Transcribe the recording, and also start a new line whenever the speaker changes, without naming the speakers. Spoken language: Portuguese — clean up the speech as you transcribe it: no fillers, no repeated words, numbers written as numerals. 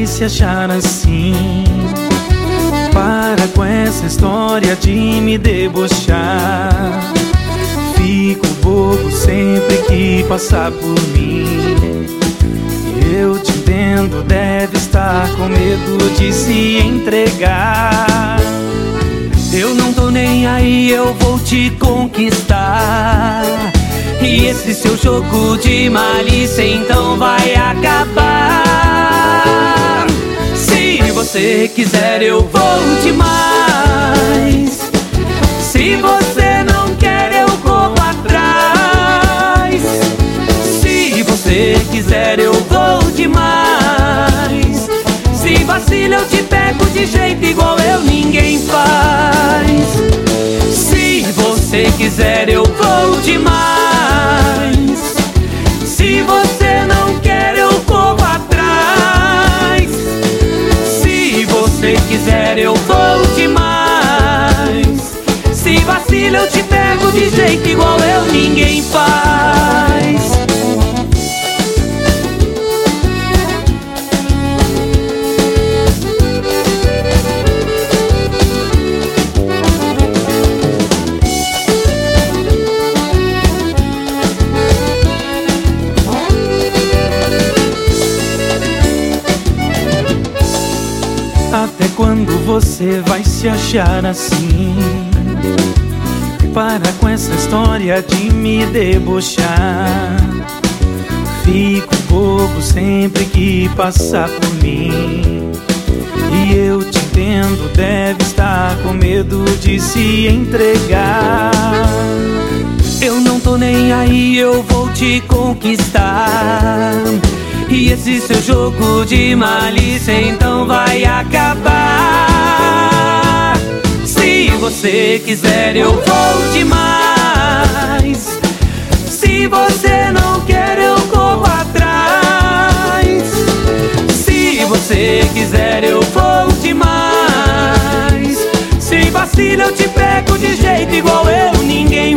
vai se achar assim. Para com essa história de me debochar. Fico bobo sempre que passar por mim. Eu te entendo, deve estar com medo de se entregar. Eu não tô nem aí, eu vou te conquistar. E esse seu jogo de malícia então vai acabar. Se você quiser eu vou demais. Se você não quer eu corro atrás. Se você quiser eu vou demais. Se vacila eu te pego de jeito igual eu ninguém faz. Se você quiser eu vou demais. Se você não quer eu corro atrás. Se você quiser eu vou demais. Se vacila eu te pego de jeito igual eu ninguém faz. Até quando você vai se achar assim? Para com essa história de me debochar. Fico bobo sempre que passar por mim. E eu te entendo, deve estar com medo de se entregar. Eu não tô nem aí, eu vou te conquistar. E esse seu jogo de malícia então vai acabar. Se você quiser eu vou demais. Se você não quer eu corro atrás. Se você quiser eu vou demais. Se vacila eu te pego de jeito igual eu ninguém